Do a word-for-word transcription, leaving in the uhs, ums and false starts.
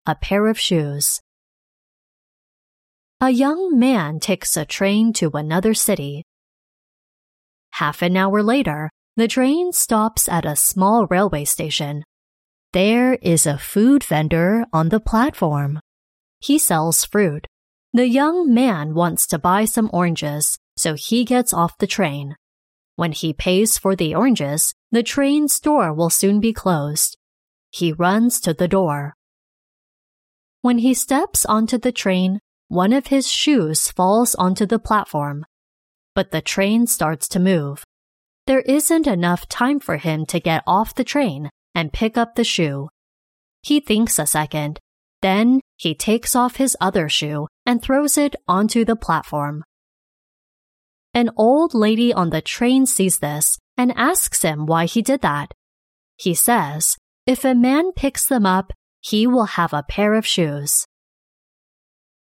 a pair of shoes. A young man takes a train to another city. Half an hour later, the train stops at a small railway station. There is a food vendor on the platform. He sells fruit. The young man wants to buy some oranges, so he gets off the train. When he pays for the oranges, the train's door will soon be closed. He runs to the door. When he steps onto the train, one of his shoes falls onto the platform. But the train starts to move. There isn't enough time for him to get off the train and pick up the shoe. He thinks a second. Then he takes off his other shoe and throws it onto the platform. An old lady on the train sees this and asks him why he did that. He says, if a man picks them up, he will have a pair of shoes.